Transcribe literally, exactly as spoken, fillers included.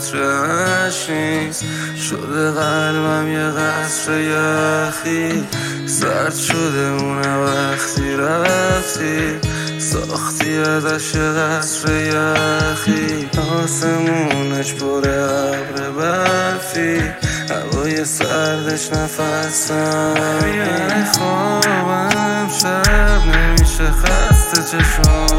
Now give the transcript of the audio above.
قطره‌اش نیست. شده قلبم یه قصر یخی، سرد شده اونه وقتی رفتی، ساختی ازش یه قصر یخی. آسمونش پر ابر برفی، هوای سردش نفسم. یعنی خوابم شب نمیشه، خسته چشام